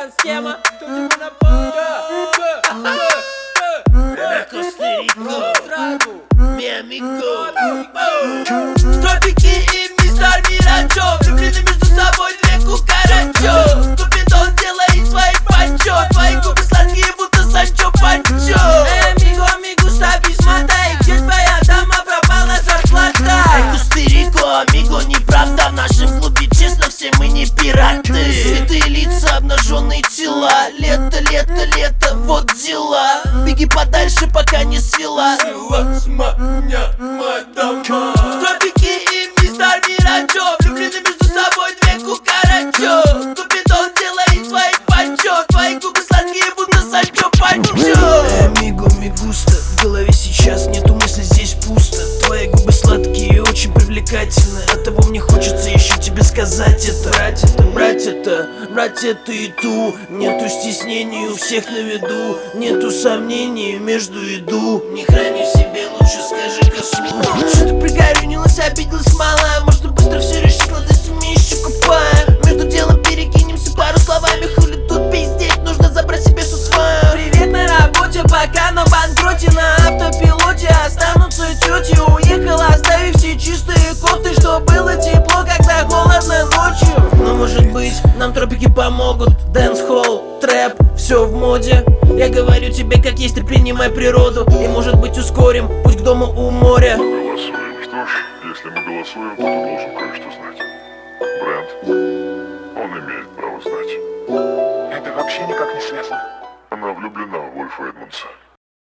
схема, кто тебе напал? Mi amigo Тропики и мистер Миранчо влюблены между собой две кукарачо. Купидон делает свой почет, твои губы сладкие, будто Санчо Панчо. Амиго, амиго, стабись, мотай, где твоя дама, пропала зарплата? Кустерико, амиго, неправда, в нашем клубе честно, все мы не пираты. Святые лица, обнаженные тела, лето, лето, лето, вот дела. Беги подальше, пока не свела. Тропики и мистер Миранчо влюблены между собой две кукарачо. Купидон делает свой почет, твои губы сладкие, будто Санчо Панчо. Амиго, мигуста, в голове сейчас нету мысли, здесь пусто. Твои губы сладкие, очень привлекательны, оттого мне хочется еще тебе сказать это. Брать это и ту. Нету стеснений, у всех на виду. Нету сомнений, между еду. Не храни в себе, лучше скажи-ка вслух. Что ты пригорюнилась, обиделась мало. Можно быстро все решить, ладости мне еще купаем. Между делом перекинемся пару словами. Хули тут пиздеть, нужно забрать себе все свое. Привет на работе, пока на банкроте, на автопилоте останутся тети. Уехала, оставив все чистые кофты, что было тепло, когда холодно ночью. Но может быть, нам тропики помогут. Дэнс-холл, трэп, все в моде. Я говорю тебе, как есть, ты принимай природу. И может быть ускорим путь к дому у моря. Голосуем. Что ж, если мы голосуем, то ты должен кое-что знать. Брент, он имеет право знать. Это вообще никак не связано. Она влюблена в Вольфа Эдмондса.